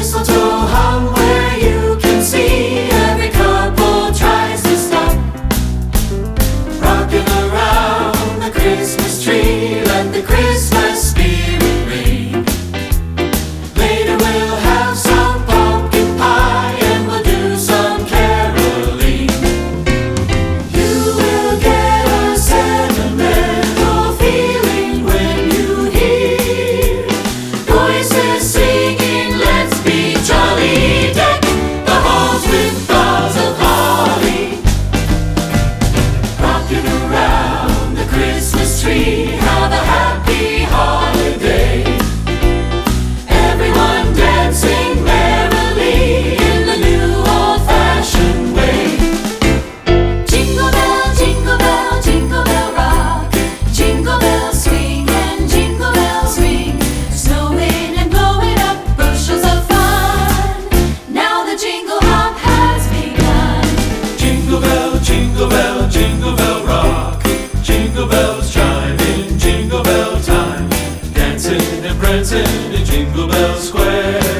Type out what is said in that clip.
mistletoe hung where you can see every couple tries to stop rocking around the Christmas tree. Let the Christmas spirit ring. Later we'll have some pumpkin pie and we'll do some caroling. You will get a sentimental feeling when you hear voices singing, let's be jolly. Deck the halls with boughs of holly, rocking around the Christmas tree. Have a happy holiday. Everyone dancing merrily in the new old-fashioned way. Jingle bell, jingle bell rock. Jingle bells swing and jingle bells ring. Snowing and blowing up bushels of fun. Now the jingle hop has begun. Jingle bell, jingle bell, jingle bell rock. Jingle bells chime in jingle bell time. Dancing and prancing in Jingle Bell Square.